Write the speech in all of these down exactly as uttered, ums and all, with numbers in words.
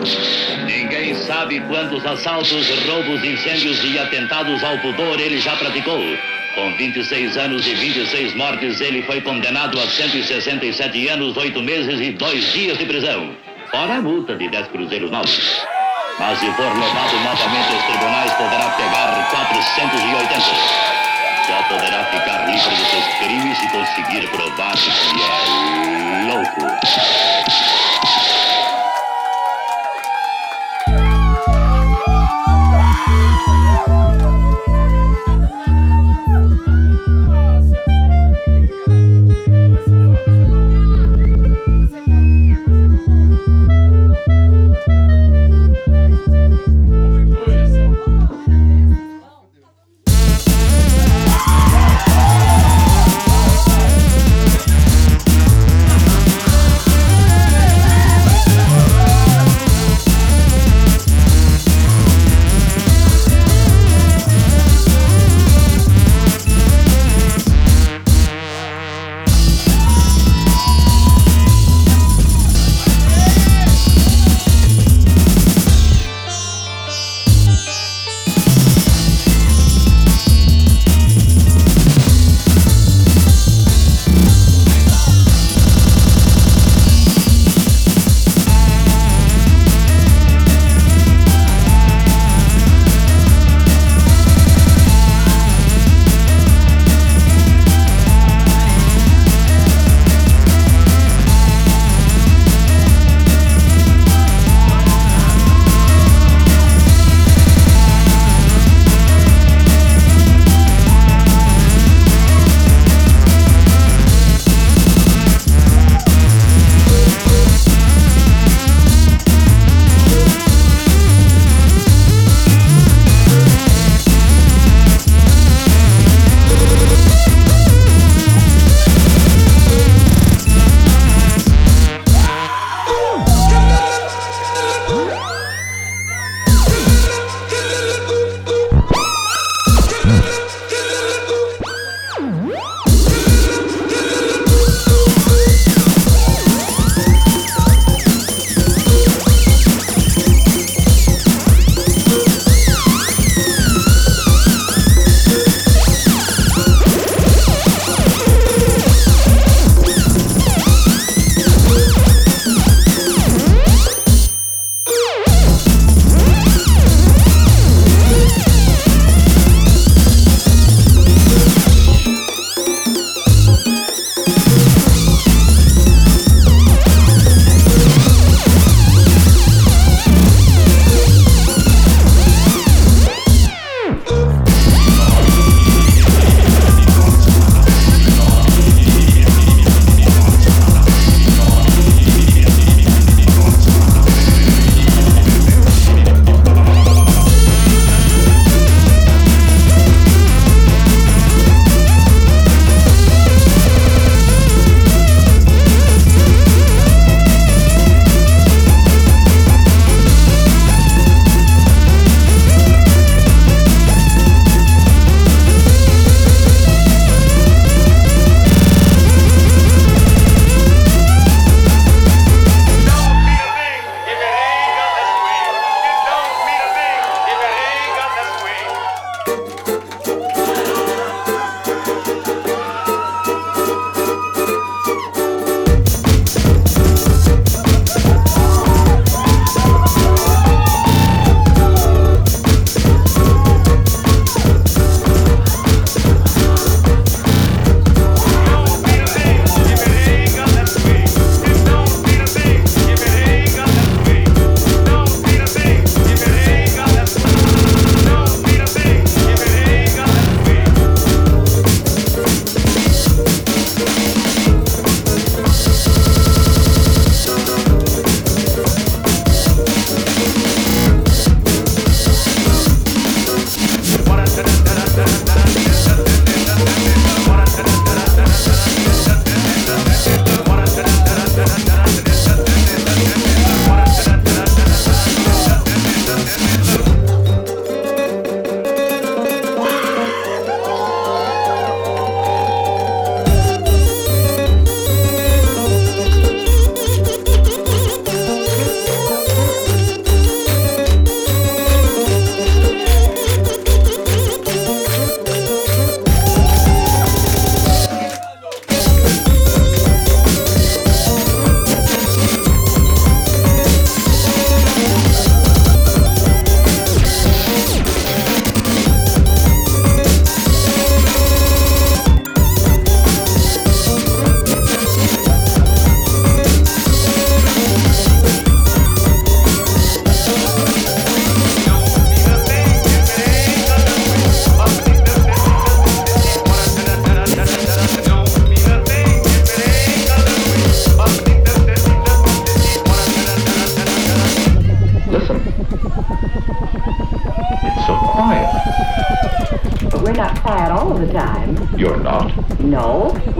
Ninguém sabe quantos assaltos, roubos, incêndios e atentados ao pudor ele já praticou. Com vinte e seis anos e vinte e seis mortes, ele foi condenado a cento e sessenta e sete anos, oito meses e dois dias de prisão. Fora a multa de dez cruzeiros novos. Mas se for levado novamente aos tribunais, poderá pegar quatrocentos e oitenta. Só poderá ficar livre dos seus crimes se conseguir provar que é louco.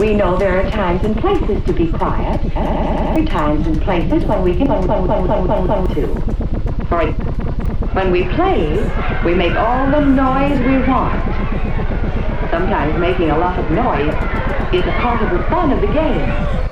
We know there are times and places to be quiet. There are times and places when we can when, when, when, when, when, when to. For when we play, we make all the noise we want. Sometimes making a lot of noise is a part of the fun of the game.